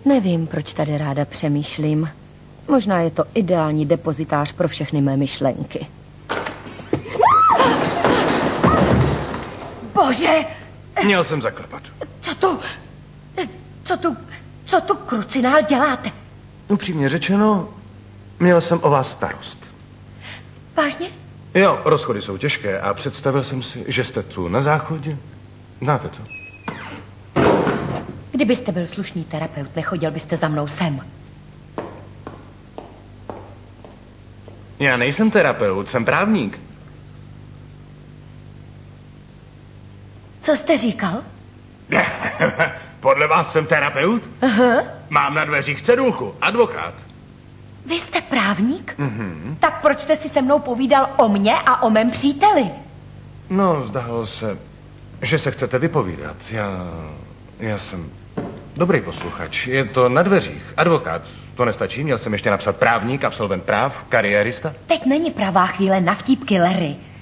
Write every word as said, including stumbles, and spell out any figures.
Nevím, proč tady ráda přemýšlím. Možná je to ideální depozitář pro všechny mé myšlenky. Bože! Měl jsem zaklepat. Co tu... Co tu... Co tu, krucinál, děláte? Upřímně řečeno, měl jsem o vás starost. Vážně? Jo, rozchody jsou těžké a představil jsem si, že jste tu na záchodě. Znáte to? Kdybyste byl slušný terapeut, nechodil byste za mnou sem. Já nejsem terapeut, jsem právník. Co jste říkal? Podle vás jsem terapeut? Aha. Mám na dveřích cedulku, advokát. Vy jste právník? Mhm. Tak proč jste si se mnou povídal o mně a o mém příteli? No, zdálo se, že se chcete vypovídat. Já... já jsem dobrý posluchač. Je to na dveřích, advokát. To nestačí, měl jsem ještě napsat právník, absolvent práv, kariérista. Teď není pravá chvíle na vtípky, Larry.